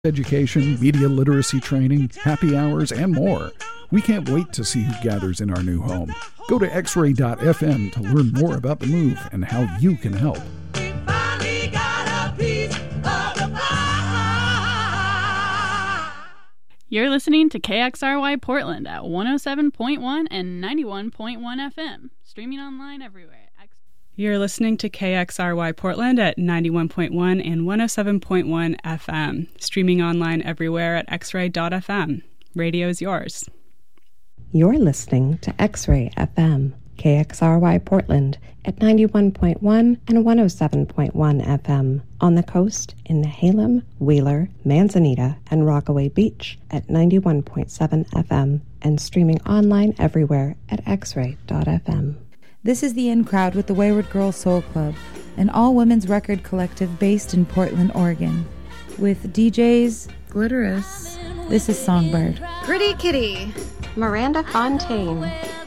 education, media literacy training, happy hours, and more. We can't wait to see who gathers in our new home. Go to xray.fm to learn more about the move and how you can help. We finally got a piece of the pie. You're listening to KXRY Portland at 107.1 and 91.1 FM, streaming online everywhere. You're listening to KXRY Portland at 91.1 and 107.1 FM, streaming online everywhere at xray.fm. Radio is yours. You're listening to X-Ray FM, KXRY Portland at 91.1 and 107.1 FM, on the coast in Nehalem, Wheeler, Manzanita, and Rockaway Beach at 91.7 FM, and streaming online everywhere at xray.fm. This is the In Crowd with the Wayward Girls Soul Club, an all-women's record collective based in Portland, Oregon. With DJs Glitterous, this is Songbird. Gritty Kitty, Miranda Fontaine.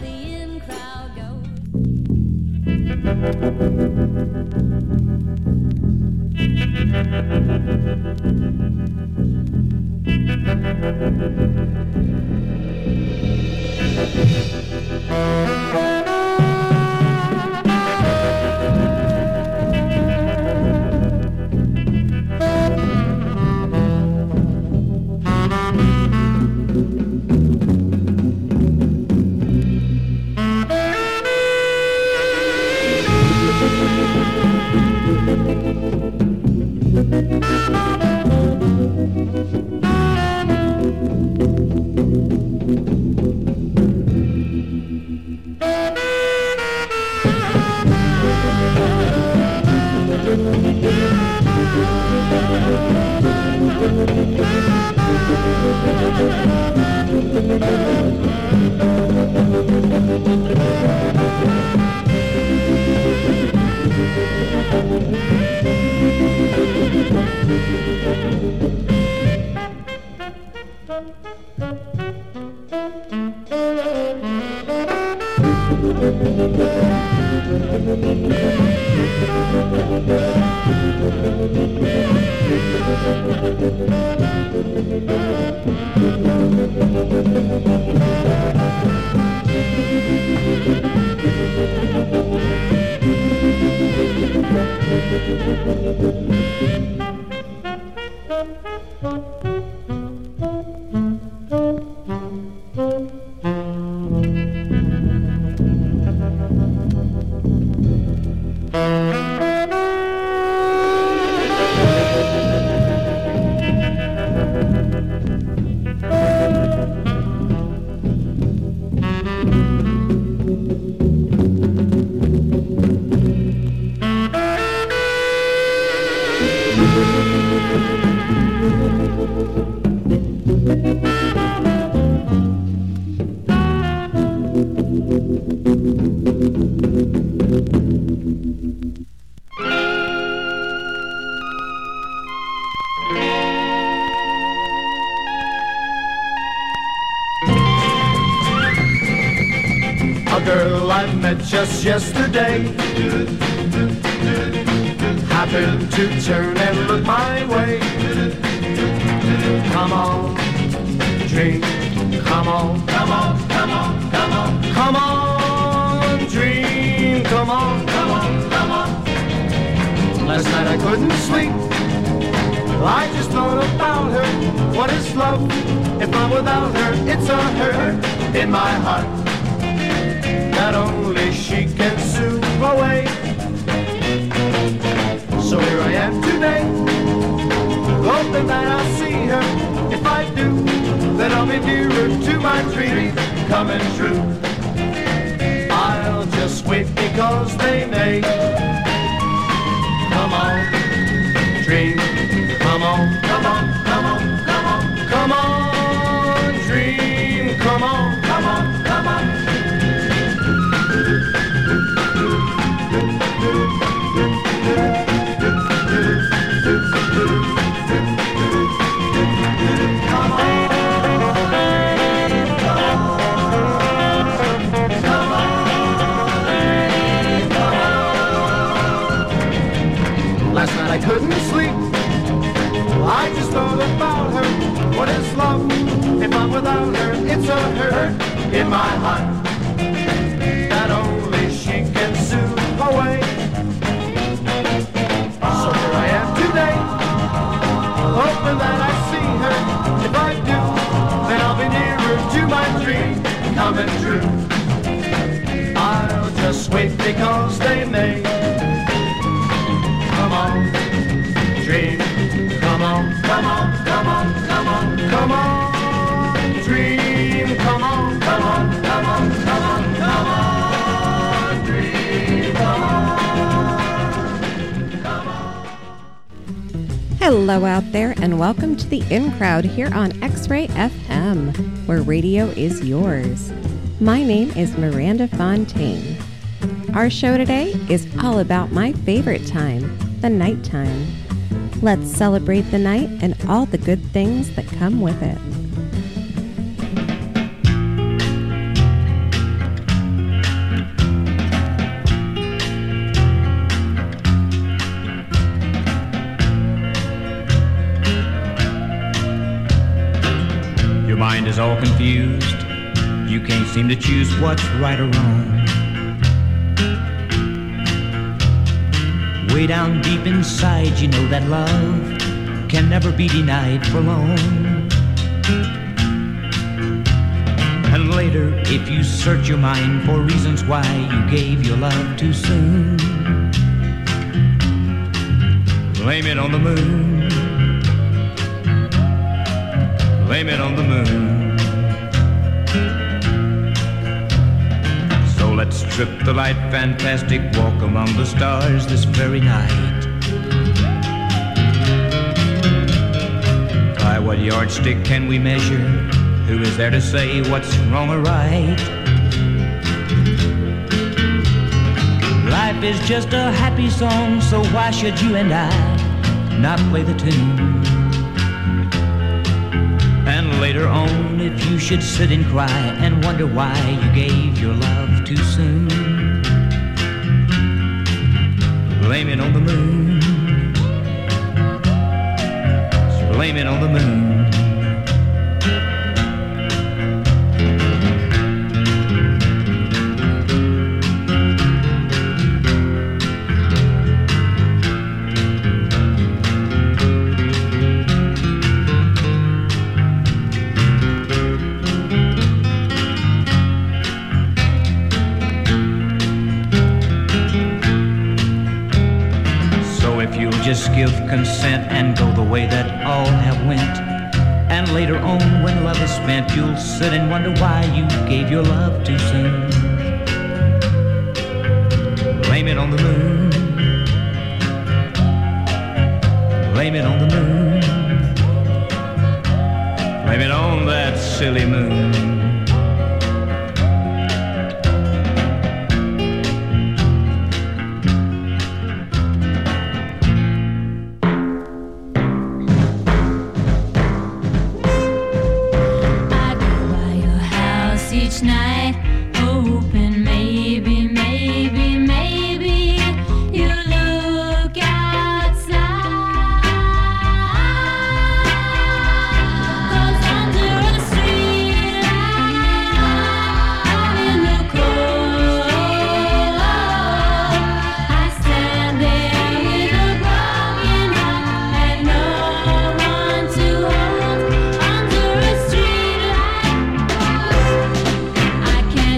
Just yesterday, happened to turn and look my way. Come on, dream. Come on, come on, come on, come on, come on, dream. Come on, come on, come on. Last night I couldn't sleep. I just thought about her. What is love? If I'm without her, it's a hurt in my heart that only she can soothe away. So here I am today, hoping that I'll see her. If I do, then I'll be nearer to my dream coming true. I'll just wait because they may. Come on, dream. Come on, come on, come on, come on, come on, dream. Come on, come on, come on. What is love? If I'm without her, it's a hurt in my heart that only she can soothe away. So here I am today, hoping that I see her. If I do, then I'll be nearer to my dream coming true. I'll just wait because they may. Come on, dream. Come on, come on, come on, come on, come on, dream. Come on, come on, come on, come on, come on, dream. Come on, come on. Hello out there, and welcome to the In Crowd here on X-Ray FM, where radio is yours. My name is Miranda Fontaine. Our show today is all about my favorite time, the nighttime. Let's celebrate the night and all the good things that come with it. Your mind is all confused. You can't seem to choose what's right or wrong. Way down deep inside, you know that love can never be denied for long. And later, if you search your mind for reasons why you gave your love too soon, blame it on the moon. Blame it on the moon. Let's trip the light, fantastic walk among the stars this very night. By what yardstick can we measure? Who is there to say what's wrong or right? Life is just a happy song, so why should you and I not play the tune? And later on, if you should sit and cry and wonder why you gave your love too soon, blame it on the moon. Blame it on the moon. Just give consent and go the way that all have went. And later on, when love is spent, you'll sit and wonder why you gave your love too soon. Blame it on the moon. Blame it on the moon. Blame it on that silly moon. I can't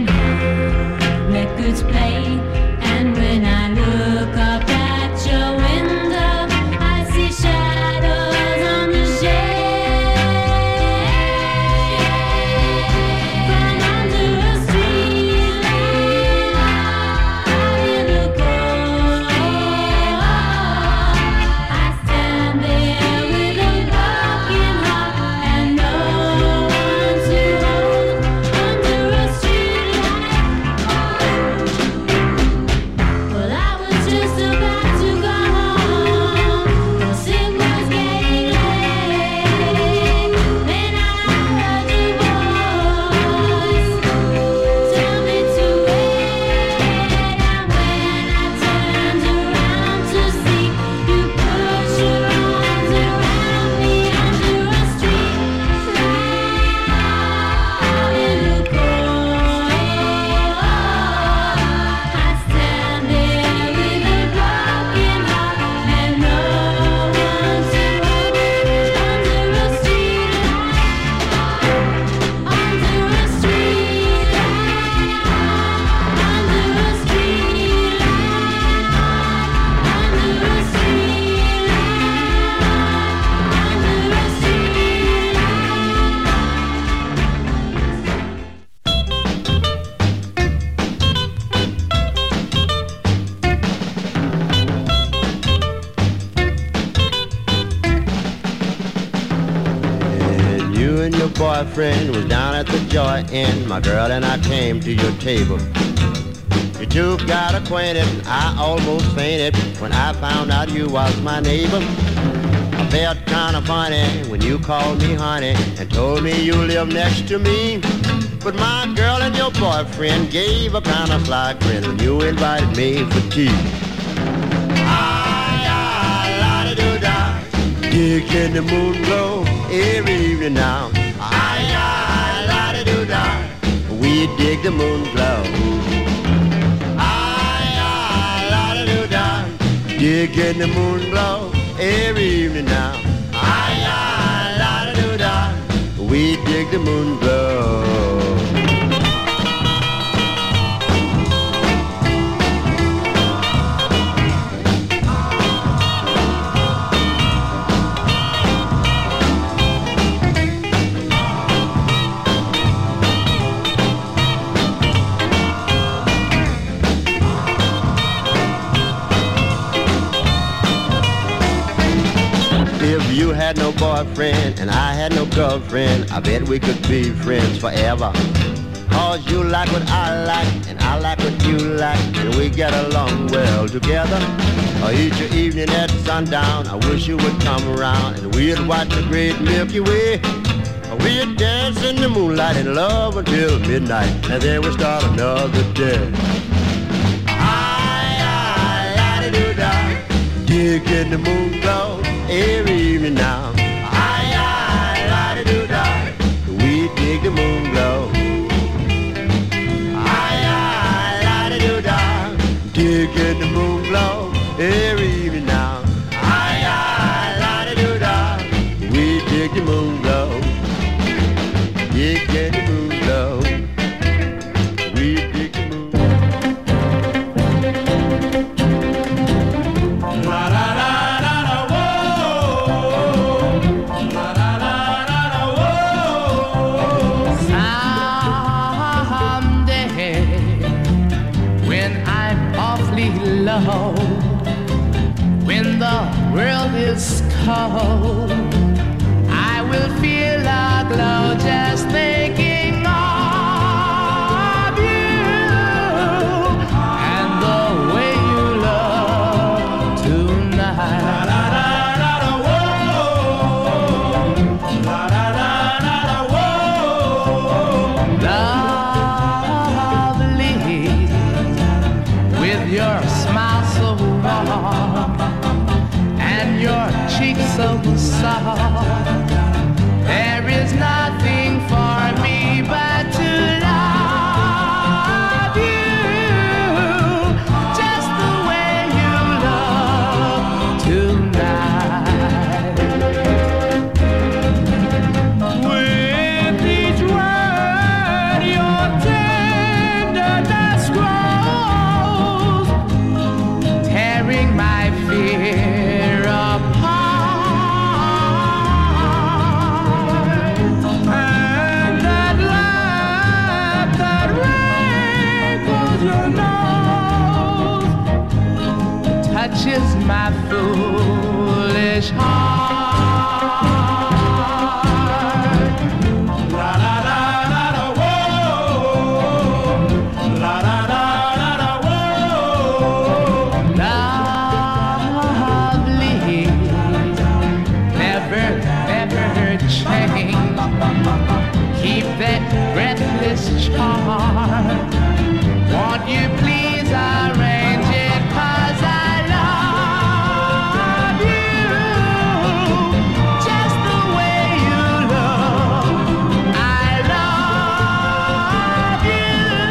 and your boyfriend was down at the Joy Inn. My girl and I came to your table. You two got acquainted, I almost fainted when I found out you was my neighbor. I felt kinda funny when you called me honey and told me you live next to me. But my girl and your boyfriend gave a kinda sly grin when you invited me for tea. La-di-do-da, dig in the moon glow every evening now. La-di-do-da, we dig the moon glow. La-di-do-da, dig in the moon glow every evening now. La-di-do-da, we dig the moon glow. If you had no boyfriend and I had no girlfriend, I bet we could be friends forever. Cause you like what I like and I like what you like, and we get along well together. Each evening at sundown, I wish you would come around and we'd watch the great Milky Way. We'd dance in the moonlight in love until midnight, and then we'd start another day. La-di-do-da, dig in the moon glow every evening now. La-di-do-da, we dig the moon glow. La-di-do-da, dig in the moon glow every evening now. La-di-do-da, we dig the moon glow. Dig in the moon glow. We dig the moon glow. When the world is cold, I will feel a glow just thinking of you and the way you look tonight. Lovely, with your smile so warm and your cheeks so soft, there is nothing for me but to love you just the way you look tonight. With each word your tenderness grows, tearing my fear apart. And that laugh that wrinkles your nose touches my foolish heart. La la la la la, whoa. La la la la la, whoa. Lovely, never, never change. Keep that breathless charm. Won't you please arrange it? 'Cause I love you just the way you look. I love you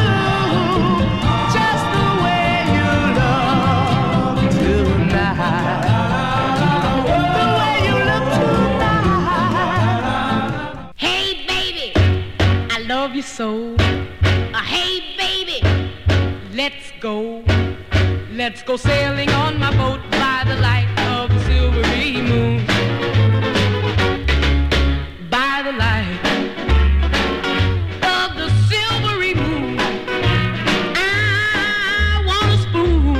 just the way you look tonight. The way you look tonight. Hey baby, I love you so. Hey baby, Let's go. Let's go sailing on my boat by the light of the silvery moon. By the light of the silvery moon, I want a spoon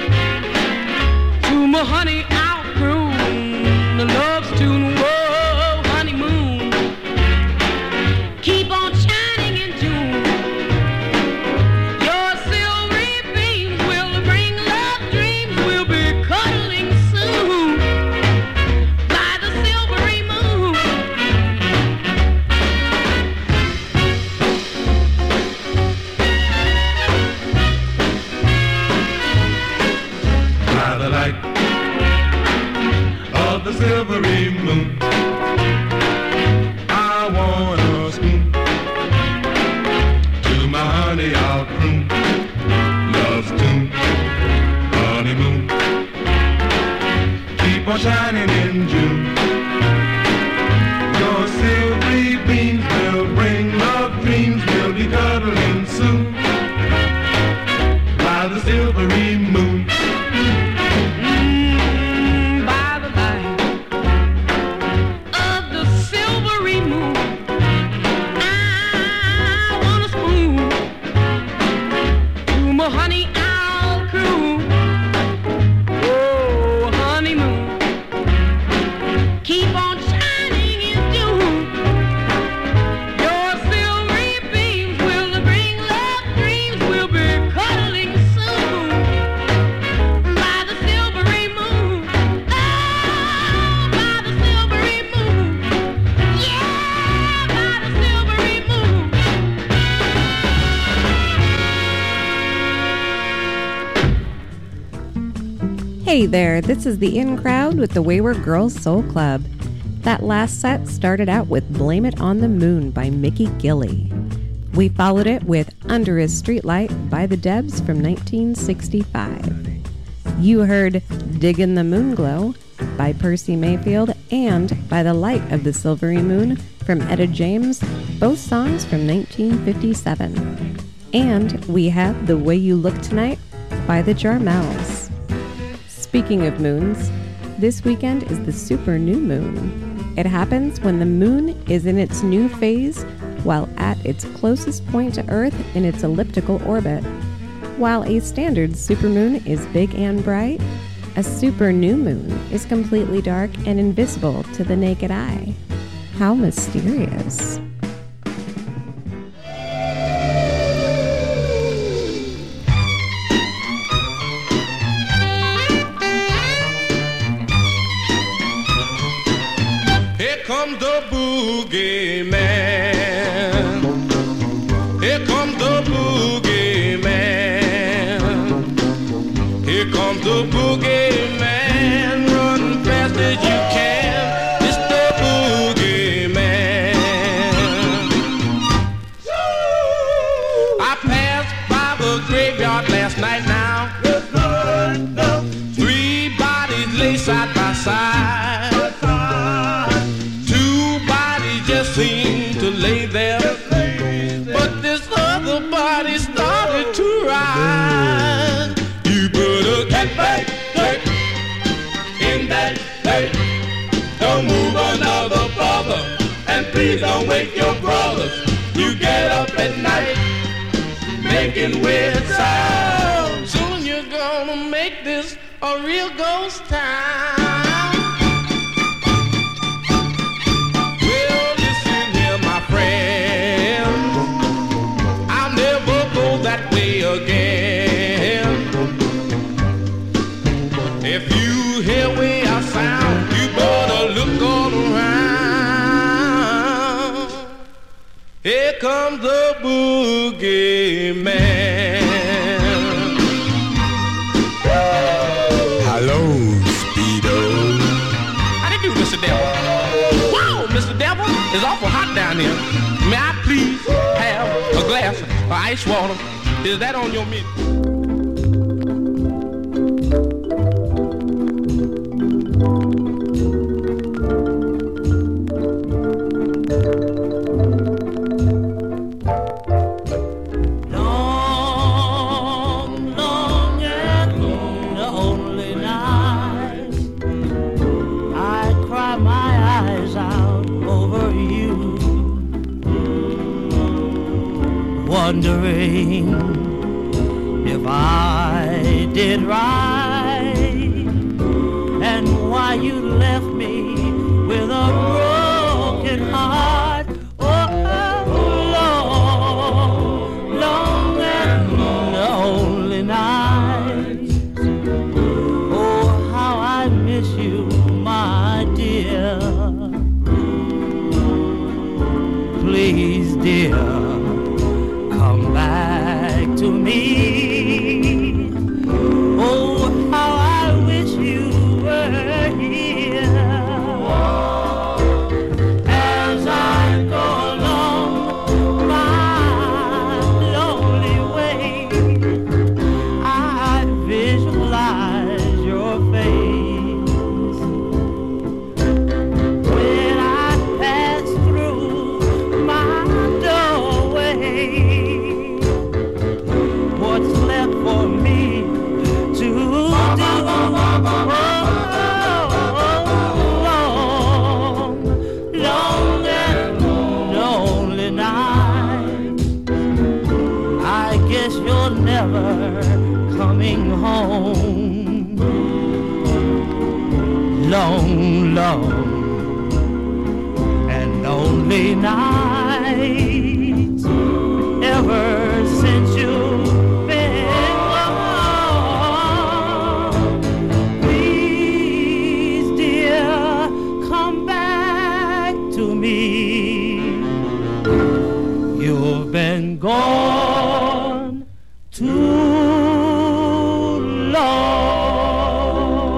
to my honey out croon the love's tune. Whoa, honeymoon. Hey there, this is the In Crowd with the Wayward Girls Soul Club. That last set started out with Blame It on the Moon by Mickey Gilley. We followed it with Under His Streetlight by the Debs from 1965. You heard Diggin' the Moonglow by Percy Mayfield and By the Light of the Silvery Moon from Etta James, both songs from 1957. And we had The Way You Look Tonight by the Jarmels. Speaking of moons, this weekend is the super new moon. It happens when the moon is in its new phase while at its closest point to Earth in its elliptical orbit. While a standard supermoon is big and bright, a super new moon is completely dark and invisible to the naked eye. How mysterious. Here comes the boogie man. Here comes the boogie man. Here comes the boogie man. Run fast as you can. It's the boogie man. I passed by the graveyard last night now. 3 bodies lay side by side. 2 bodies just seemed to lay there. But this other body started to rise. You better get back in that day. Don't move another brother, and please don't wake your brothers. You get up at night making weird sounds. Soon you're gonna make this a real ghost town. Well, listen here, my friend, I'll never go that way again. If you hear where I sound, you better look all around. Here comes the boogie man. Hello, Speedo. How do you do, Mr. Devil? Wow, Mr. Devil, it's awful hot down here. May I please have a glass of ice water? Is that on your menu? Wondering if I did right and why you left me with a broken heart. Oh, long, long and lonely nights. Oh, how I miss you, my dear. Please, dear, come back to me. Oh, how I wish you were here. As I go along my lonely way, I visualize your face. When I pass through my doorway, what's left for me to do? Long, long and lonely night. I guess you're never coming home. Long, long and lonely nights. Ever since you've been gone, please, dear, come back to me. You've been gone too long.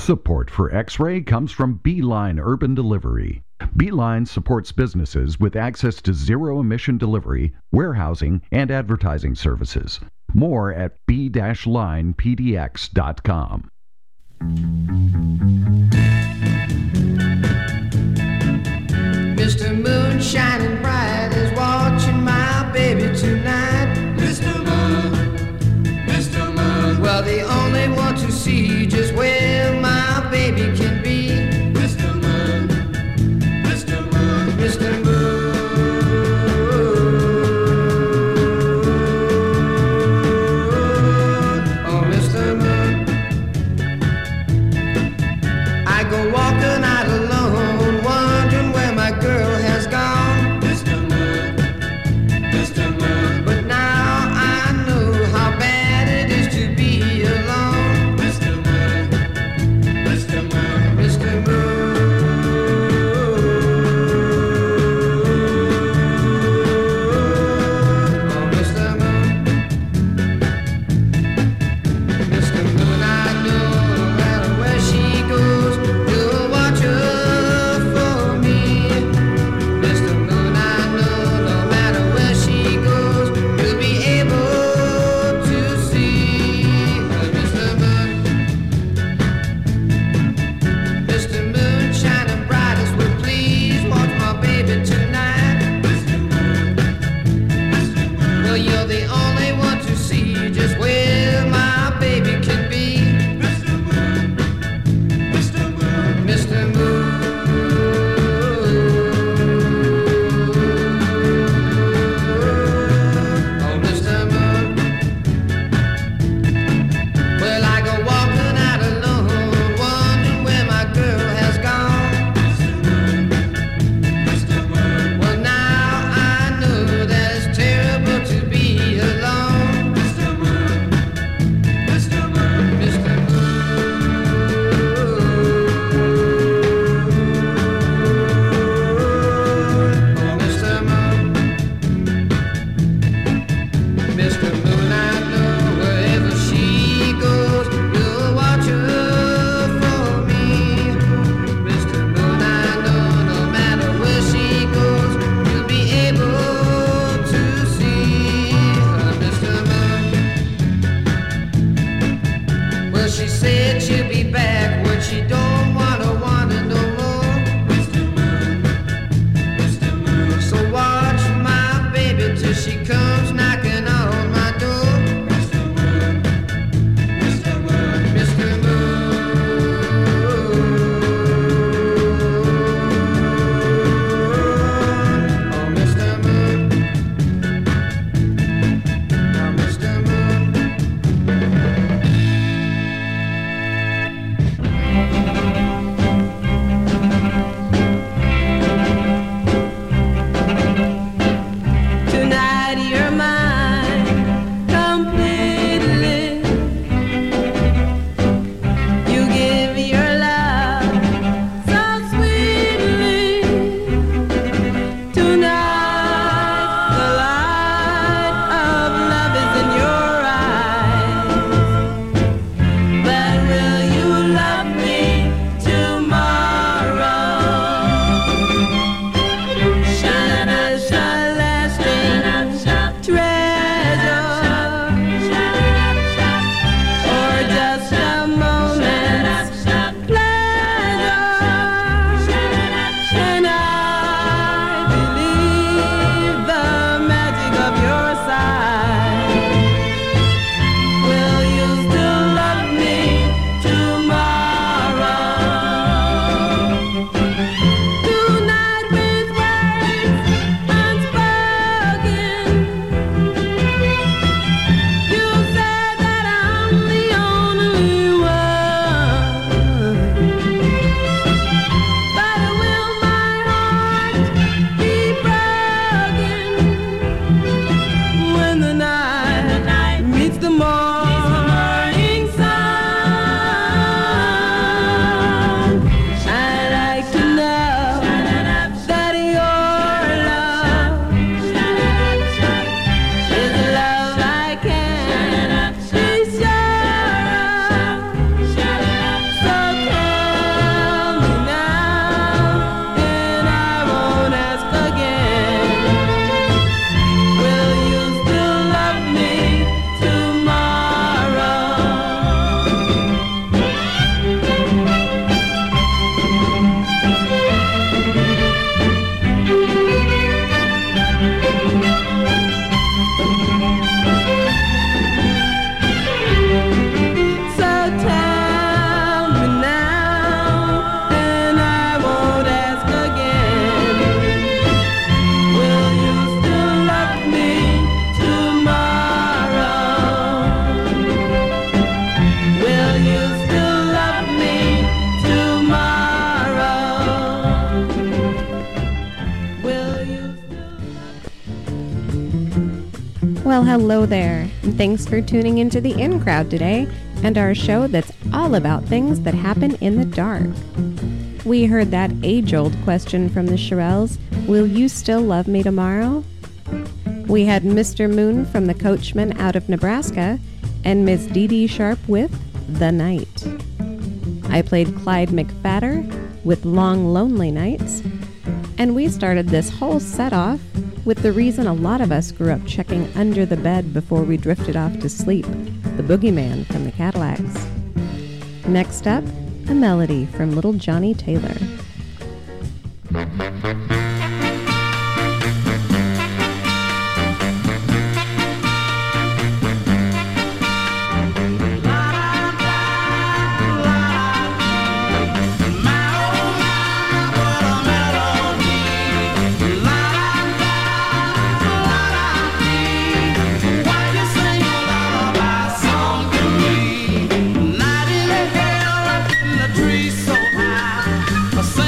Support for X-Ray comes from Beeline Urban Delivery. Beeline supports businesses with access to zero-emission delivery, warehousing, and advertising services. More at b-linepdx.com. Mr. Moon shining bright is watching my baby tonight. Mr. Moon, Mr. Moon. Well, the only one to see just where my baby can be. Mr. Moon, Mr. Moon, Mr. Moon. Oh, Mr. Moon. I go walking out alone, wondering where my girl has gone. Mr. Moon, Mr. Moon. But now I know how bad it is to be alone. Mr. Moon, Mr. Moon, Mr. Moon. Oh, Mr. Moon. Mr. Moon, I know no matter where she goes, you'll watch her for me. Mr. Moon, I know no matter where she goes, you'll be able to see. Mr. Moon, Mr. Moon, shining brightest, will please watch my baby tonight. Mr. Moon, Mr. Moon. Well, you're the only one to see just where my baby can be. Mr. Moon, Mr. Moon, Mr. Moon. Oh, Mr. Moon. Well, I go walking out alone, wondering where my girl has gone. Mr. Moon, Mr. Moon. Well, now I know that it's terrible to be alone. Well, hello there, and thanks for tuning into the In Crowd today and our show that's all about things that happen in the dark. We heard that age-old question from the Shirelles, will you still love me tomorrow? We had Mr. Moon from the Coachman out of Nebraska and Miss Dee Dee Sharp with The Night. I played Clyde McFadder with Long Lonely Nights, and we started this whole set off with the reason a lot of us grew up checking under the bed before we drifted off to sleep, the Boogeyman from the Cadillacs. Next up, a melody from Little Johnny Taylor. So high,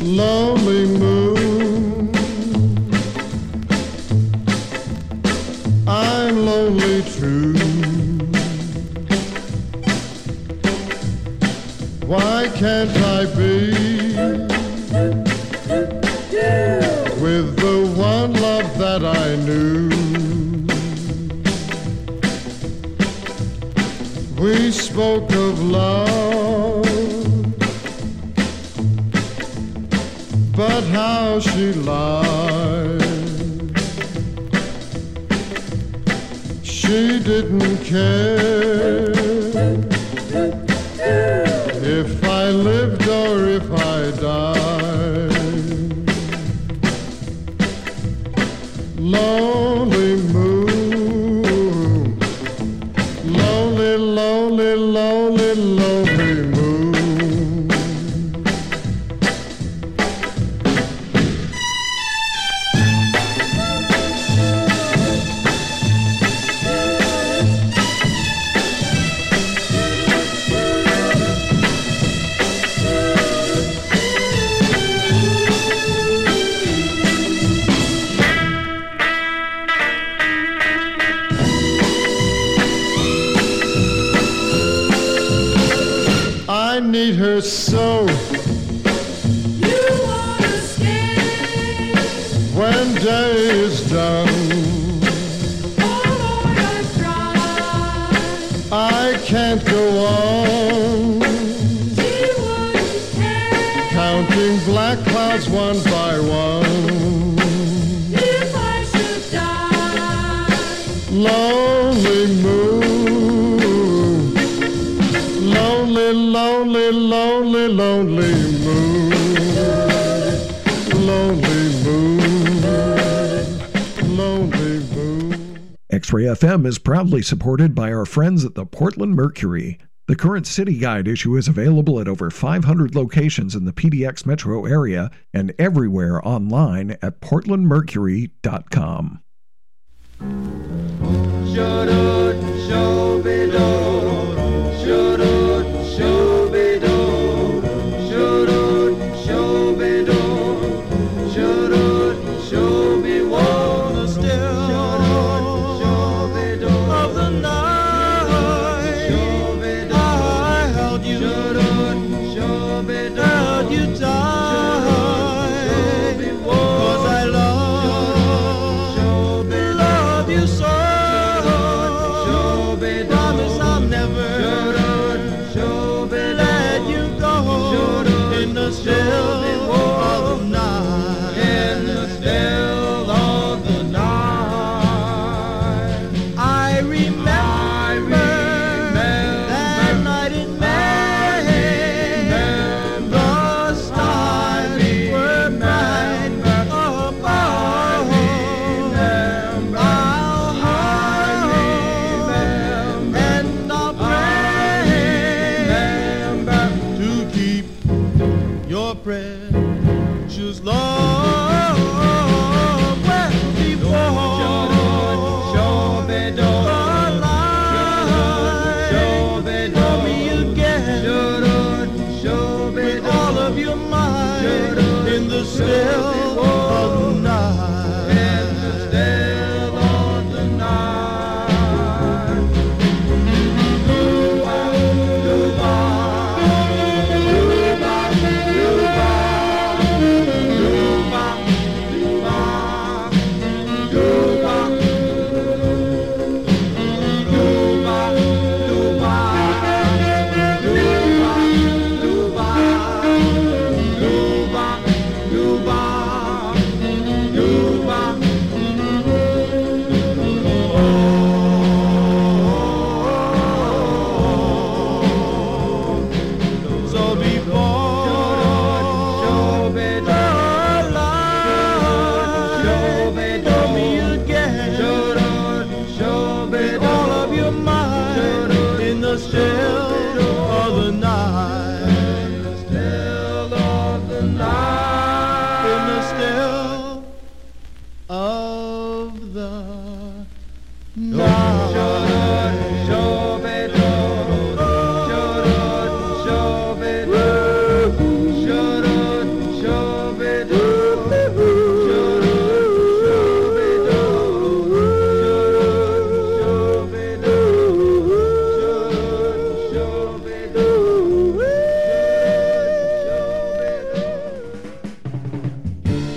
lonely moon. I'm lonely true. Why can't I be with the one love that I knew? We spoke of love, but how she lied. She didn't care if I lived or if I died. Lonely moon, lonely, lonely, lonely, lonely moon. I need her so. You wanna stay when day is done. Although I try, I can't go on. See what you can. Counting black clouds one by one. If I should die, lonely moon, lonely, lonely, lonely, lonely moon, lonely moon, lonely moon. X-Ray FM is proudly supported by our friends at the Portland Mercury. The current City Guide issue is available at over 500 locations in the PDX metro area and everywhere online at portlandmercury.com. Sure.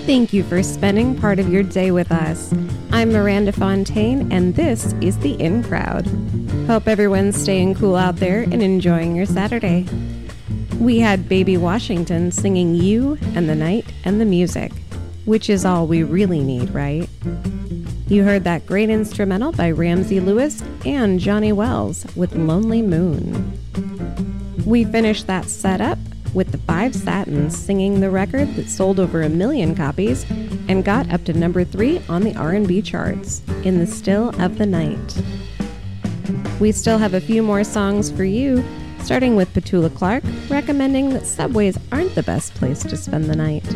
Thank you for spending part of your day with us. I'm Miranda Fontaine, and this is The In Crowd. Hope everyone's staying cool out there and enjoying your Saturday. We had Baby Washington singing You and the Night and the Music, which is all we really need, right? You heard that great instrumental by Ramsey Lewis and Johnny Wells with Lonely Moon. We finished that set up with the Five Satins singing the record that sold over 1 million copies and got up to number 3 on the R&B charts, In the Still of the Night. We still have a few more songs for you, starting with Petula Clark, recommending that subways aren't the best place to spend the night.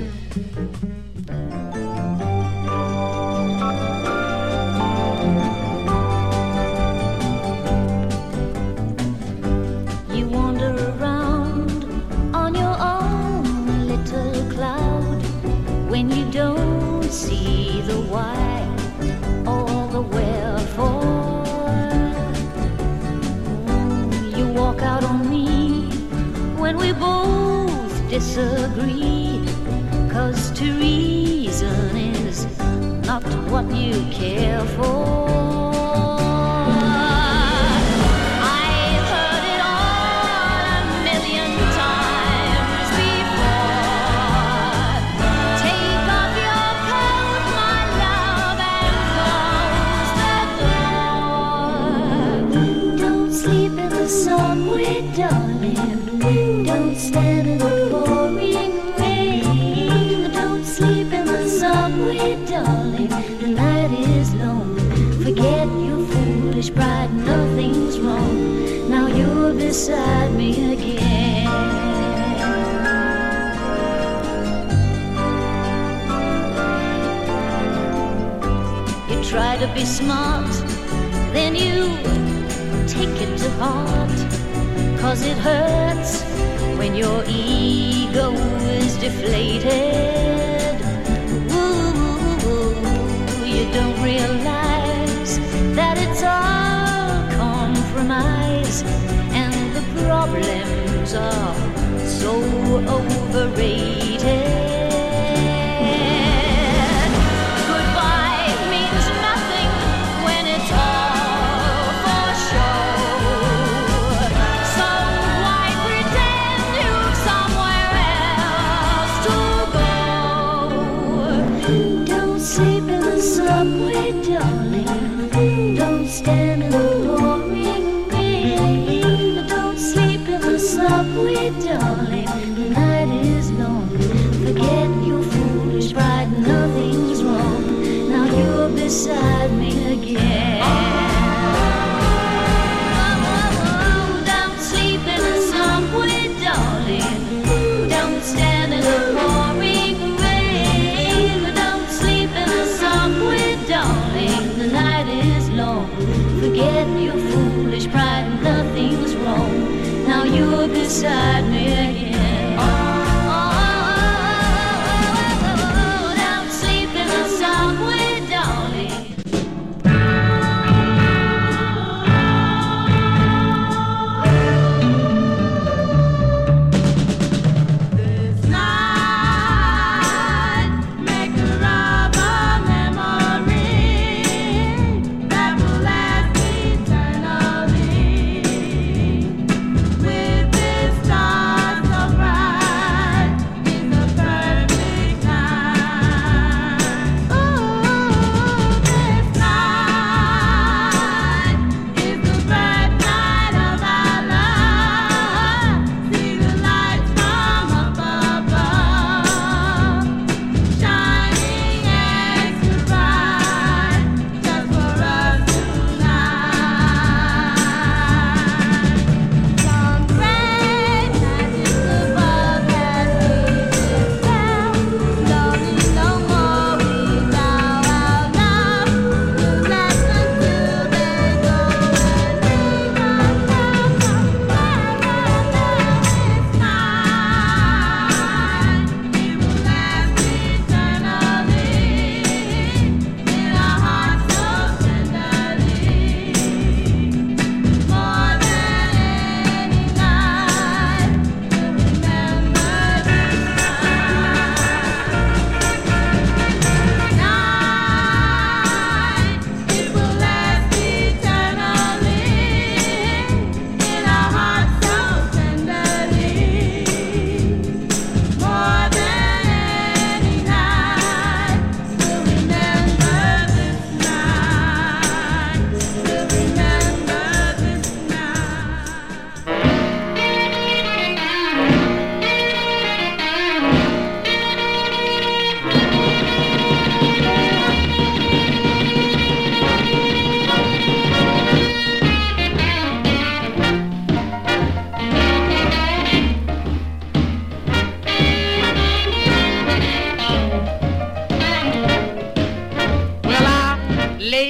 You wander around on your own little cloud when you don't see the why or the wherefore. You walk out on me when we both disagree, 'cause to reason is not what you care for. Subway, darling, don't stand in the pouring rain. Don't sleep in the subway, darling, the night is long. Forget your foolish pride, nothing's wrong. Now you're beside me again. You try to be smart, then you take it to heart, 'cause it hurts when your ego is deflated. Ooh, you don't realize that it's all compromise, and the problems are so overrated. Goodbye means nothing when it's all for show. So why pretend you've somewhere else to go? Don't sleep in the subway, darling. Don't stand in the pouring rain. Don't sleep in the subway, darling. The night is long. Forget your foolish pride, nothing's wrong. Now you're beside me again. Don't sleep in the subway, darling. Don't stand in the pouring rain. Don't sleep in the subway, darling. The night is long. Forget your foolish pride, nothing's wrong. Now you're beside me again. Don't sleep in the subway, darling.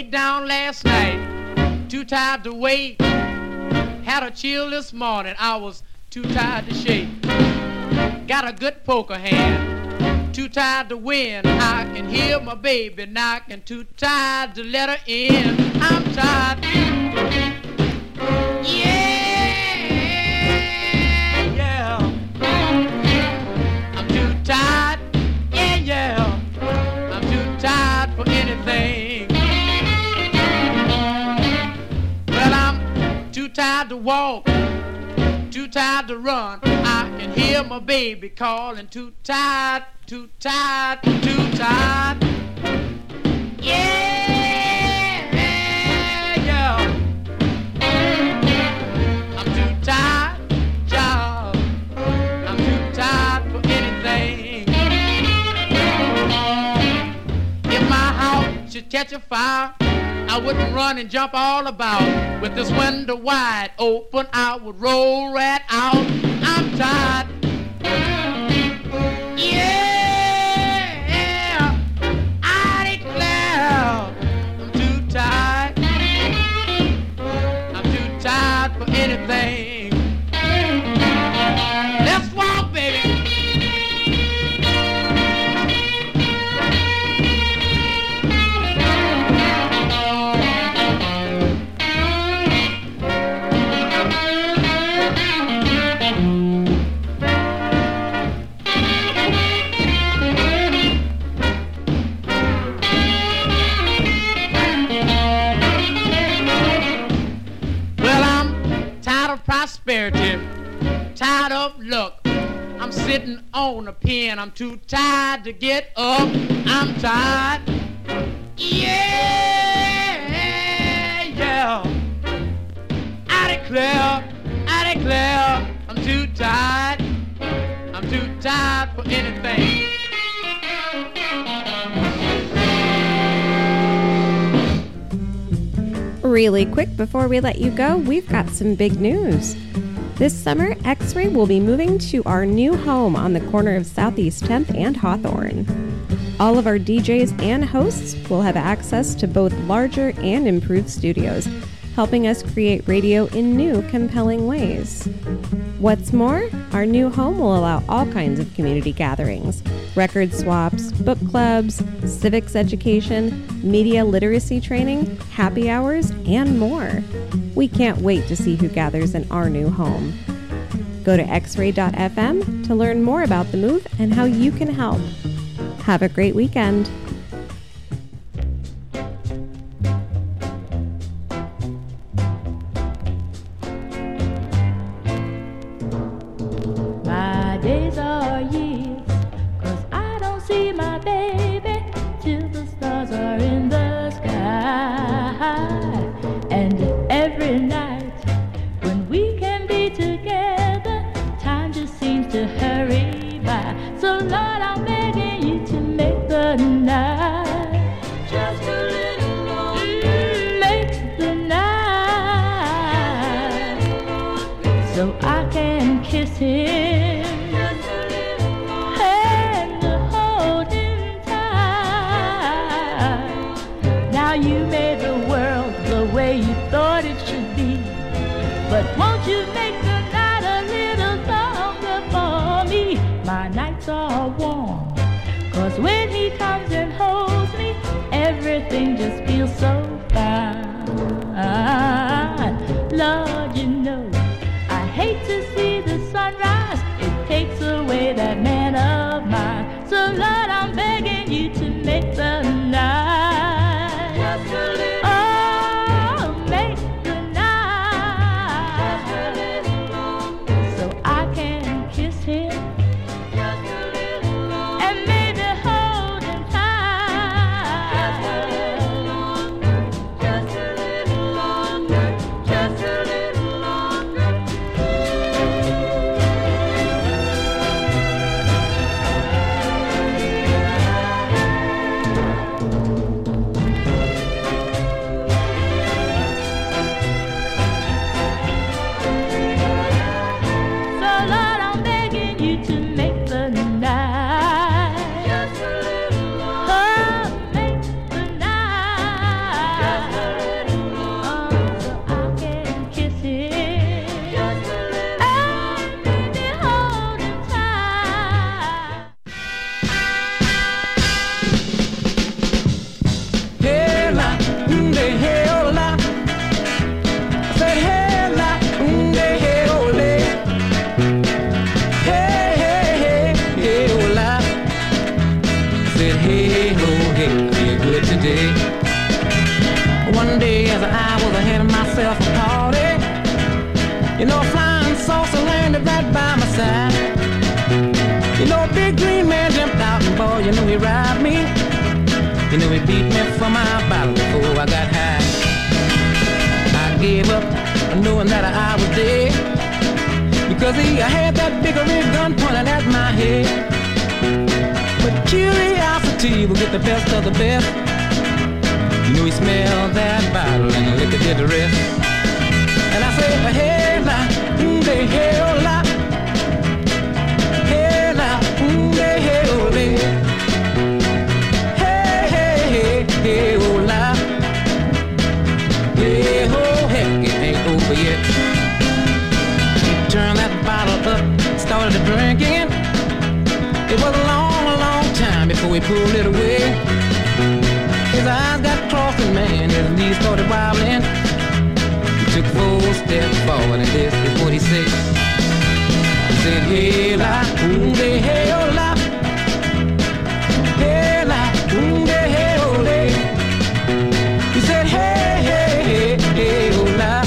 laid down last night, too tired to wait. Had a chill this morning, I was too tired to shake. Got a good poker hand, too tired to win. I can hear my baby knocking, too tired to let her in. I'm tired. Yeah. I'm too tired. Yeah. I'm too tired for anything. Well, I'm too tired to walk, too tired to run. I can hear my baby calling, too tired, too tired, too tired. Yeah, yeah. I'm too tired, child. I'm too tired for anything. If my house should catch a fire, I wouldn't run and jump all about. With this window wide open, I would roll right out. I'm tired. Yeah, I declare I'm too tired. I'm too tired for anything. Let's walk, baby. Prosperity, tired of luck. I'm sitting on a pen. I'm too tired to get up. I'm tired. Yeah, yeah. I declare, I'm too tired. I'm too tired for anything. Really quick before we let you go, we've got some big news. This summer, X-Ray will be moving to our new home on the corner of Southeast 10th and Hawthorne. All of our DJs and hosts will have access to both larger and improved studios, helping us create radio in new, compelling ways. What's more, our new home will allow all kinds of community gatherings, record swaps, book clubs, civics education, media literacy training, happy hours, and more. We can't wait to see who gathers in our new home. Go to xray.fm to learn more about the move and how you can help. Have a great weekend. My days are years, 'cause I don't see my baby till the stars are in the sky. And every night when we can be together, time just seems to hurry by. So Lord, I'm begging you to make the night just a little longer. Make the night so I can kiss him. You made the world the way you thought it should be, but won't you make the night a little longer for me? My nights are warm, 'cause when he comes and holds me, everything just feels so fine. Lord, you know, I hate to see the sunrise. It takes away that man of mine. So Lord, I'm begging you to make the night said, hey, ho, hey, I feel good today. One day as I was having myself a party, you know, a flying saucer landed right by my side. You know, a big green man jumped out and boy, you know he robbed me. You know he beat me for my bottle before I got high. I gave up knowing that I was dead, because I had that big red gun pointed at my head. But curiosity will get the best of the best. You know he smelled that bottle and the liquor did the rest. And I said, hey, la, hey, oh, la. Hey, la, hey, oh, la. Hey, hey, hey, hey, oh, la. Hey, oh, heck, it ain't over yet. He turned that bottle up, started drinking. It was a long time before we pulled it away. His eyes got crossed and man, his knees started wobbling. He took 4 steps forward and this is what he said. He said, hey la, hey oh la. Hey la, hey oh la. He said, hey oh la.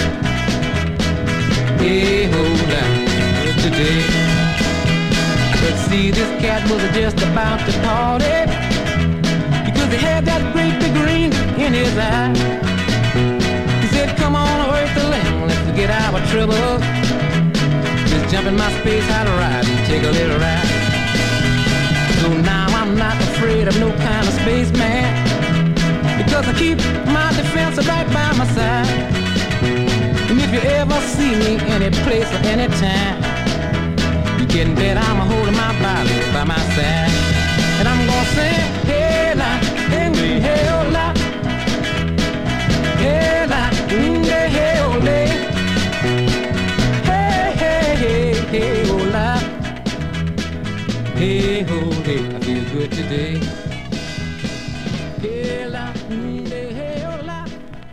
Hey oh la, today. But see, this cat was just about to party, because he had that great big ring in his eye. He said, come on, hurt the lamb, let's forget our trouble. Just jump in my space, I'll ride and take a little ride. So now I'm not afraid of no kind of spaceman, because I keep my defense right by my side. And if you ever see me any place or any time, you can bet I'm holding my body by my side. And I'm gonna sing, hey la, hey, hey, oh la. Hey la, hey, oh la. Hey, hey, hey, hey, oh la. Hey, oh, hey, I feel good today. Hey la, hey, oh la.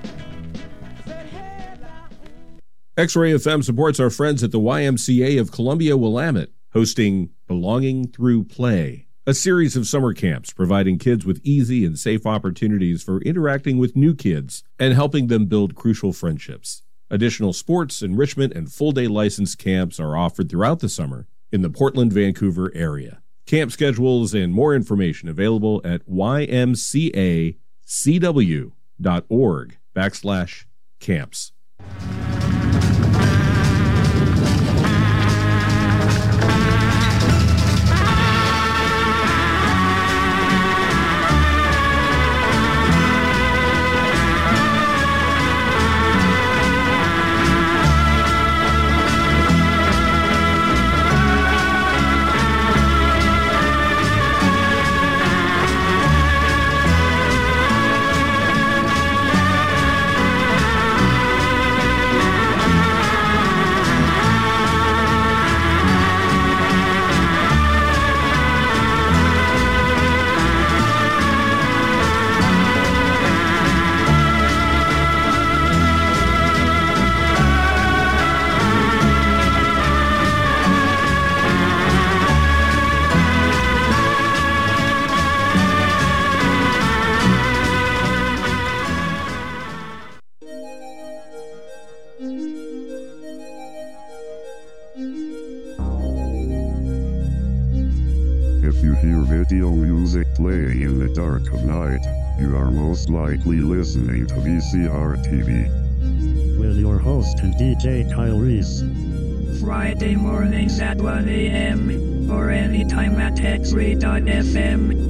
X-Ray FM supports our friends at the YMCA of Columbia Willamette, hosting Belonging Through Play, a series of summer camps providing kids with easy and safe opportunities for interacting with new kids and helping them build crucial friendships. Additional sports, enrichment, and full-day licensed camps are offered throughout the summer in the Portland-Vancouver area. Camp schedules and more information available at ymcacw.org/camps. If you hear video music playing in the dark of night, you are most likely listening to VCR TV. With your host and DJ Kyle Reese. Friday mornings at 1 a.m. or anytime at X-Ray.fm.